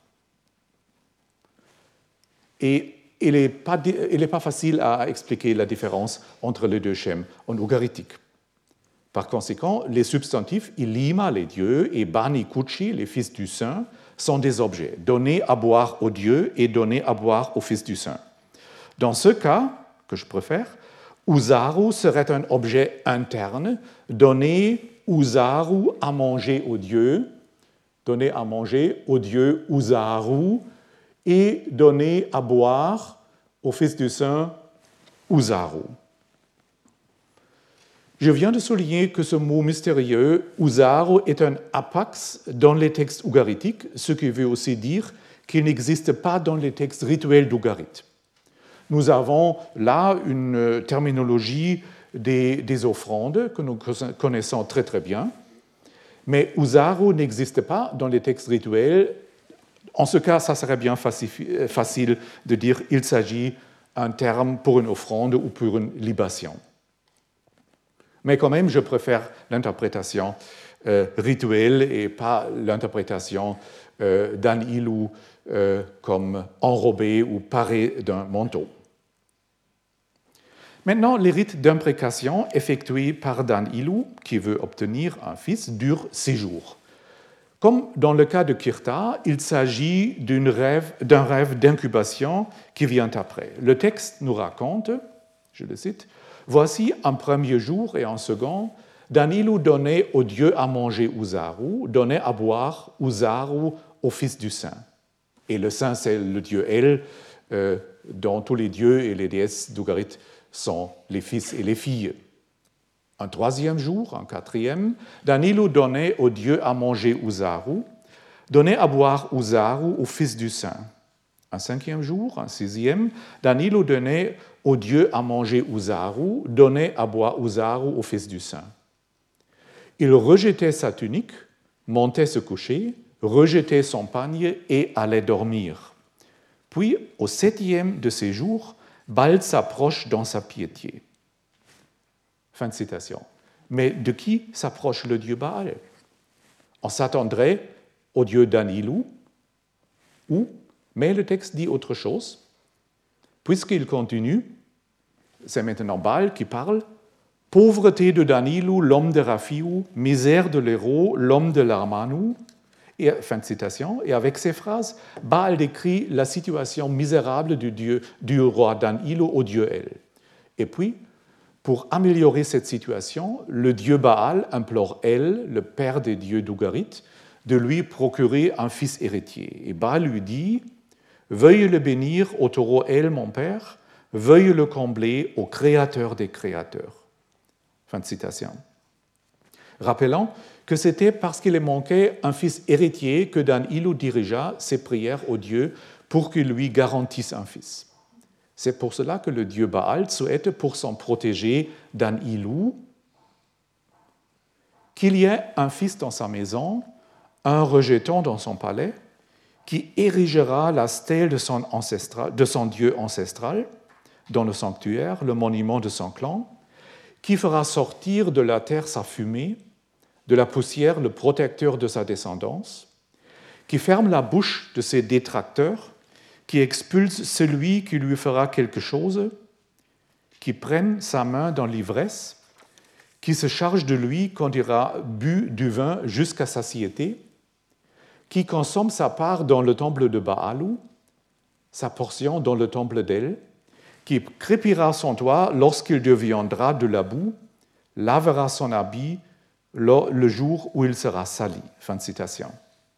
A: Et il n'est pas, pas facile à expliquer la différence entre les deux shems en ugaritique. Par conséquent, les substantifs ilima, les dieux, et bani kuchi, les fils du saint, sont des objets, donner à boire aux dieux et donner à boire aux fils du saint. Dans ce cas, que je préfère, Uzaru serait un objet interne, donné Uzaru à manger au dieu, donné à manger au dieu Uzaru, et donné à boire au fils du saint Uzaru. Je viens de souligner que ce mot mystérieux, Uzaru, est un apax dans les textes ougaritiques, ce qui veut aussi dire qu'il n'existe pas dans les textes rituels d'Ougarit. Nous avons là une terminologie des, des offrandes que nous connaissons très très bien, mais Uzaru n'existe pas dans les textes rituels. En ce cas, ça serait bien facile de dire qu'il s'agit d'un terme pour une offrande ou pour une libation. Mais quand même, je préfère l'interprétation euh, rituelle et pas l'interprétation euh, d'An'Ilu euh, comme enrobé ou paré d'un manteau. Maintenant, les rites d'imprécation effectués par d'An'Ilu, qui veut obtenir un fils, durent six jours. Comme dans le cas de Kirta, il s'agit d'un rêve, d'un rêve d'incubation qui vient après. Le texte nous raconte, je le cite, « Voici un premier jour et un second, d'An'Ilu donnait au dieu à manger Uzaru, donnait à boire Uzaru au fils du saint. » Et le saint, c'est le dieu El, euh, dont tous les dieux et les déesses d'Ougarit sont les fils et les filles. Un troisième jour, un quatrième, d'An'Ilu donnait au dieu à manger Uzaru, donnait à boire Uzaru au fils du saint. Un cinquième jour, un sixième, d'An'Ilu donnait au dieu à manger Uzaru, donnait à boire Uzaru au fils du saint. Il rejetait sa tunique, montait se coucher, rejetait son panier et allait dormir. Puis, au septième de ces jours, Baal s'approche dans sa piété. Fin de citation. Mais de qui s'approche le dieu Baal? On s'attendrait au dieu d'An'Ilu, ou, mais le texte dit autre chose, puisqu'il continue, c'est maintenant Baal qui parle, « Pauvreté de d'An'Ilu, l'homme de Raphiu, misère de l'héros, l'homme de l'Armanu », et, fin de citation, et avec ces phrases, Baal décrit la situation misérable du, dieu, du roi d'An'Ilu au dieu El. Et puis, pour améliorer cette situation, le dieu Baal implore El, le père des dieux d'Ougarit, de lui procurer un fils héritier. Et Baal lui dit « Veuille le bénir au taureau El, mon père, veuille le combler au créateur des créateurs. » Fin de citation. Rappelons que c'était parce qu'il manquait un fils héritier que d'An'Ilu dirigea ses prières au dieu pour qu'il lui garantisse un fils. C'est pour cela que le dieu Baal souhaite, pour son protégé d'An'Ilu, qu'il y ait un fils dans sa maison, un rejeton dans son palais, qui érigera la stèle de son, ancestral, de son dieu ancestral dans le sanctuaire, le monument de son clan, qui fera sortir de la terre sa fumée, de la poussière le protecteur de sa descendance, qui ferme la bouche de ses détracteurs, qui expulse celui qui lui fera quelque chose, qui prenne sa main dans l'ivresse, qui se charge de lui quand il aura bu du vin jusqu'à satiété, qui consomme sa part dans le temple de Baalu, sa portion dans le temple d'El, qui crépira son toit lorsqu'il deviendra de la boue, lavera son habit le jour où il sera sali. Fin de citation.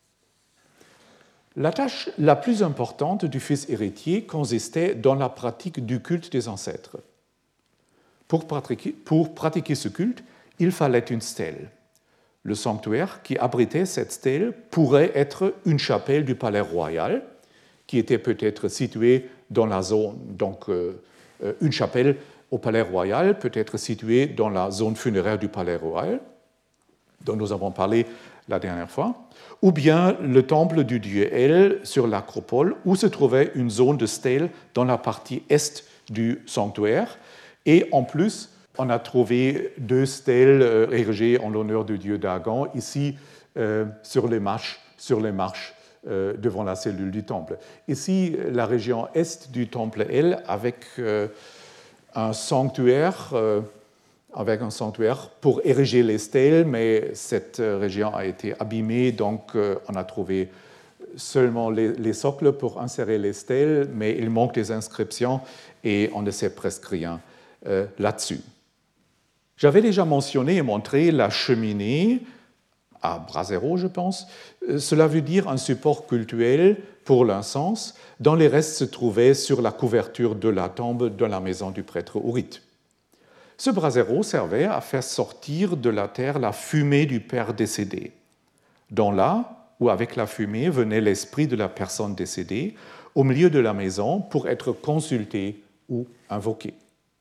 A: La tâche la plus importante du fils héritier consistait dans la pratique du culte des ancêtres. Pour pratiquer, pour pratiquer ce culte, il fallait une stèle. Le sanctuaire qui abritait cette stèle pourrait être une chapelle du palais royal, qui était peut-être située dans la zone, donc euh, une chapelle au palais royal peut être située dans la zone funéraire du palais royal, dont nous avons parlé la dernière fois, ou bien le temple du dieu El sur l'acropole, où se trouvait une zone de stèle dans la partie est du sanctuaire. Et en plus, on a trouvé deux stèles érigées en l'honneur du dieu Dagon, ici euh, sur les marches, sur les marches euh, devant la cellule du temple. Ici, la région est du temple El, avec euh, un sanctuaire... Euh, avec un sanctuaire pour ériger les stèles, mais cette région a été abîmée, donc on a trouvé seulement les, les socles pour insérer les stèles, mais il manque des inscriptions et on ne sait presque rien euh, là-dessus. J'avais déjà mentionné et montré la cheminée à brasero, je pense. Cela veut dire un support cultuel pour l'encens dont les restes se trouvaient sur la couverture de la tombe de la maison du prêtre hourite. Ce brasero servait à faire sortir de la terre la fumée du père décédé, dont là où avec la fumée venait l'esprit de la personne décédée au milieu de la maison pour être consulté ou invoqué.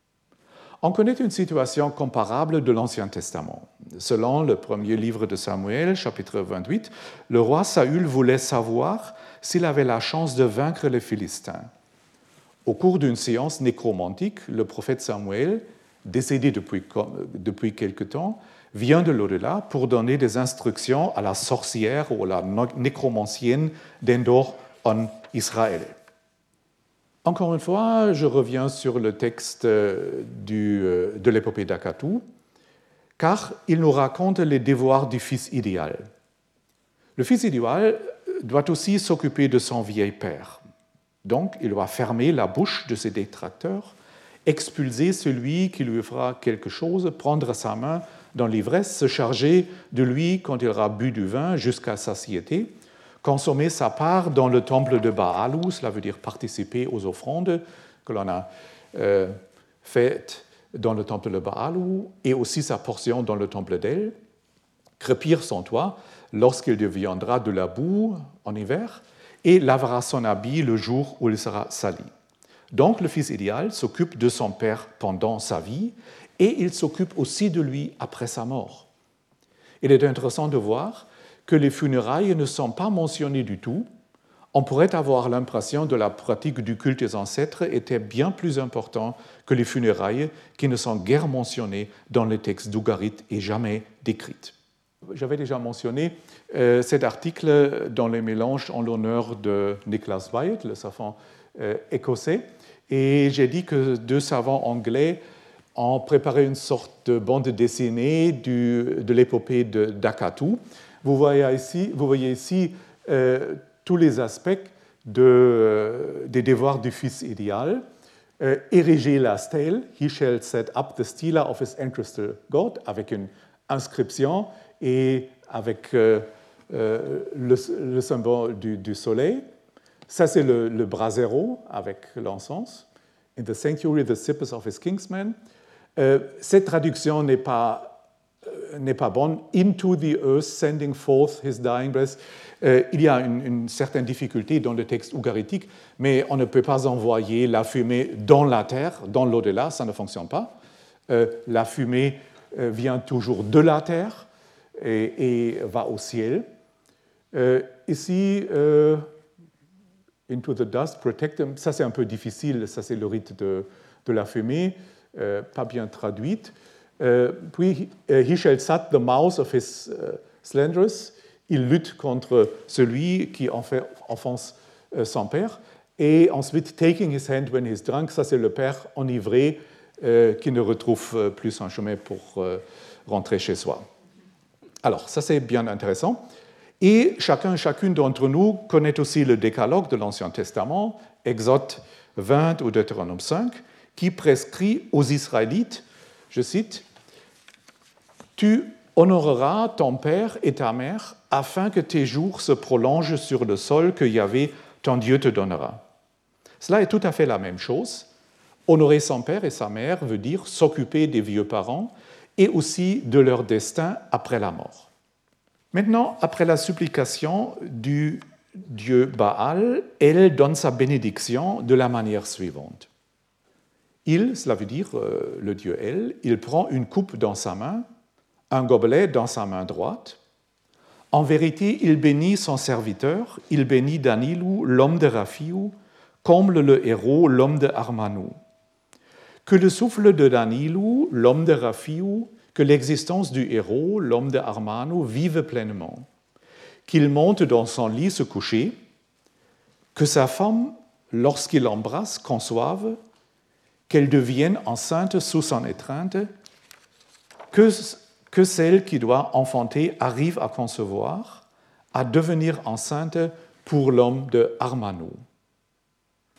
A: On connaît une situation comparable de l'Ancien Testament. Selon le premier livre de Samuel, chapitre vingt-huit, le roi Saül voulait savoir s'il avait la chance de vaincre les Philistins. Au cours d'une séance nécromantique, le prophète Samuel, décédé depuis, depuis quelque temps, vient de l'au-delà pour donner des instructions à la sorcière ou à la nécromancienne d'Endor en Israël. Encore une fois, je reviens sur le texte du, de l'épopée d'Akatou, car il nous raconte les devoirs du fils idéal. Le fils idéal doit aussi s'occuper de son vieil père. Donc, il doit fermer la bouche de ses détracteurs, expulser celui qui lui fera quelque chose, prendre sa main dans l'ivresse, se charger de lui quand il aura bu du vin jusqu'à satiété, consommer sa part dans le temple de Baalou, cela veut dire participer aux offrandes que l'on a euh, faites dans le temple de Baalou, et aussi sa portion dans le temple d'El, crépir son toit lorsqu'il deviendra de la boue en hiver, et lavera son habit le jour où il sera sali. Donc le fils idéal s'occupe de son père pendant sa vie, et il s'occupe aussi de lui après sa mort. Il est intéressant de voir que les funérailles ne sont pas mentionnées du tout. On pourrait avoir l'impression que la pratique du culte des ancêtres était bien plus importante que les funérailles qui ne sont guère mentionnées dans les textes d'Ougarit et jamais décrites. J'avais déjà mentionné euh, cet article dans les mélanges en l'honneur de Nicholas Wyatt, le savant euh, écossais, et j'ai dit que deux savants anglais ont préparé une sorte de bande dessinée du, de l'épopée de, d'Akatou. Vous voyez ici, vous voyez ici euh, tous les aspects de, euh, des devoirs du fils idéal. Euh, ériger la stèle, he shall set up the stela of his ancestral god, avec une inscription et avec euh, euh, le, le symbole du, du soleil. Ça, c'est le, le brasero avec l'encens. In the sanctuary, the sippers of his kingsmen. Euh, cette traduction n'est pas n'est pas bonne. Into the earth, sending forth his dying breath. Euh, il y a une, une certaine difficulté dans le texte ougaritique, mais on ne peut pas envoyer la fumée dans la terre, dans l'au-delà, ça ne fonctionne pas. Euh, la fumée euh, vient toujours de la terre et, et va au ciel. Euh, ici, euh, into the dust, protect them, ça c'est un peu difficile, ça c'est le rite de, de la fumée, euh, pas bien traduite. Euh, puis, he shall sat the mouth of his uh, slanderers. Il lutte contre celui qui offense euh, son père. Et ensuite, taking his hand when he's drunk, ça c'est le père enivré euh, qui ne retrouve plus son chemin pour euh, rentrer chez soi. Alors, ça c'est bien intéressant. Et chacun, chacune d'entre nous connaît aussi le décalogue de l'Ancien Testament, Exode vingt ou Deutéronome cinq, qui prescrit aux Israélites, je cite, « Tu honoreras ton père et ta mère afin que tes jours se prolongent sur le sol que Yahvé, ton Dieu, te donnera. » Cela est tout à fait la même chose. Honorer son père et sa mère veut dire s'occuper des vieux parents et aussi de leur destin après la mort. Maintenant, après la supplication du dieu Baal, elle donne sa bénédiction de la manière suivante. Il, cela veut dire euh, le dieu El, il prend une coupe dans sa main, un gobelet dans sa main droite. En vérité, il bénit son serviteur, il bénit Danilou, l'homme de Raphiou, comble le héros, l'homme de Armanou. Que le souffle de Danilou, l'homme de Raphiou, que l'existence du héros, l'homme de Armanou, vive pleinement. Qu'il monte dans son lit se coucher, que sa femme, lorsqu'il l'embrasse, conçoive, qu'elle devienne enceinte sous son étreinte, que, que celle qui doit enfanter arrive à concevoir, à devenir enceinte pour l'homme de Armanou.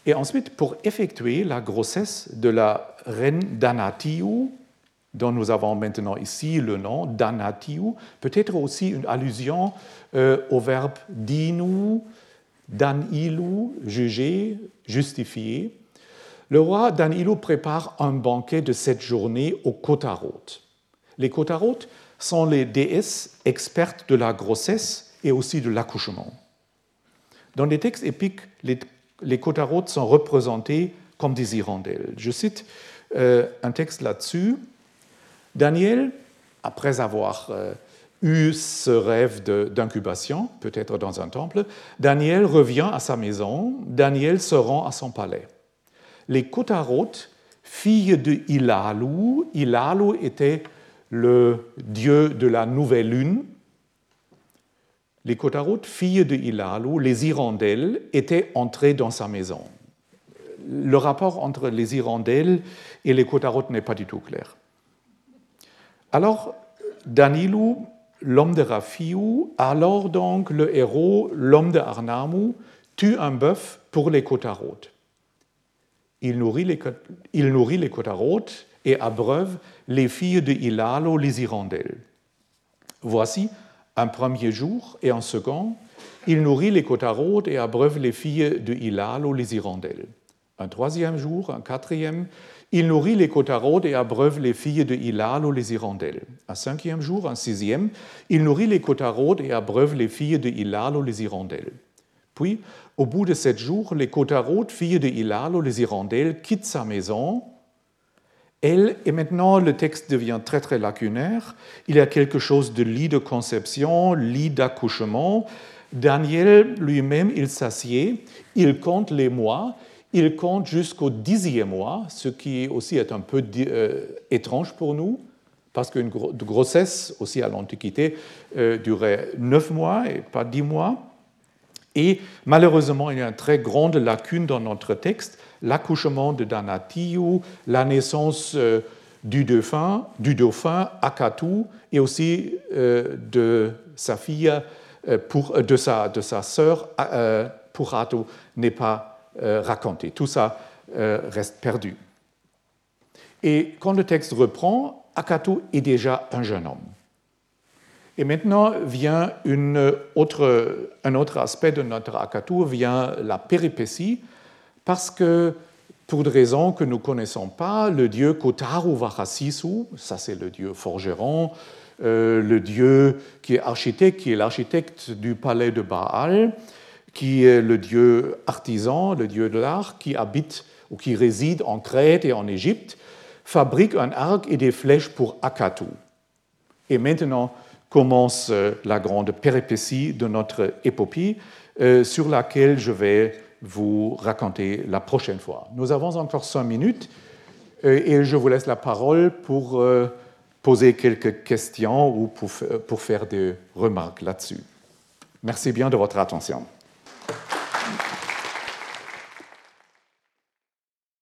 A: Et ensuite, pour effectuer la grossesse de la reine Danatiu, dont nous avons maintenant ici le nom, Danatiu, peut-être aussi une allusion euh, au verbe dinu, Danilu, juger, justifier. Le roi Danilu prépare un banquet de cette journée aux Kotarot. Les Kotarot sont les déesses expertes de la grossesse et aussi de l'accouchement. Dans les textes épiques, les, les Kotarot sont représentés comme des hirondelles. Je cite euh, un texte là-dessus. Daniel, après avoir euh, eu ce rêve de, d'incubation, peut-être dans un temple, Daniel revient à sa maison, Daniel se rend à son palais. Les Kotarot, filles de Ilalu, Ilalu était le dieu de la nouvelle lune. Les Kotarot, filles de Ilalu, les hirondelles, étaient entrées dans sa maison. Le rapport entre les hirondelles et les Kotarot n'est pas du tout clair. Alors, Danilu, l'homme de Raphiu, alors donc le héros, l'homme de Arnamu, tue un bœuf pour les Kotarot. Il nourrit les, il nourrit les Kotarot et abreuve les filles de Ilalo, les hirondelles. Voici un premier jour et un second, il nourrit les Kotarot et abreuve les filles de Ilalo, les hirondelles. Un troisième jour, un quatrième, il nourrit les Kotarot et abreuve les filles de Ilalo, les hirondelles. Un cinquième jour, un sixième, il nourrit les Kotarot et abreuve les filles de Ilalo, les hirondelles. Puis, au bout de sept jours, les Kotarot, filles de Ilalo, les hirondelles, quittent sa maison. Elle, et maintenant le texte devient très très lacunaire, il y a quelque chose de lit de conception, lit d'accouchement. Daniel lui-même, il s'assied, il compte les mois, il compte jusqu'au dixième mois, ce qui aussi est un peu euh, étrange pour nous, parce qu'une grossesse, aussi à l'Antiquité, euh, durait neuf mois et pas dix mois. Et malheureusement, il y a une très grande lacune dans notre texte, l'accouchement de Danatiu, la naissance euh, du dauphin, du dauphin Akatu, et aussi euh, de sa fille, euh, pour, de, sa, de sa sœur euh, Puratu n'est pas euh, raconté. Tout ça euh, reste perdu. Et quand le texte reprend, Akatu est déjà un jeune homme. Et maintenant vient une autre, un autre aspect de notre Akatu, vient la péripétie, parce que, pour des raisons que nous ne connaissons pas, le dieu Kotaru Vahasisu, ça c'est le dieu forgeron, euh, le dieu qui est architecte, qui est l'architecte du palais de Baal, qui est le dieu artisan, le dieu de l'art, qui habite ou qui réside en Crète et en Égypte, fabrique un arc et des flèches pour Akatu. Et maintenant commence la grande péripétie de notre épopée, euh, sur laquelle je vais vous raconter la prochaine fois. Nous avons encore cinq minutes euh, et je vous laisse la parole pour euh, poser quelques questions ou pour, pour faire des remarques là-dessus. Merci bien de votre attention.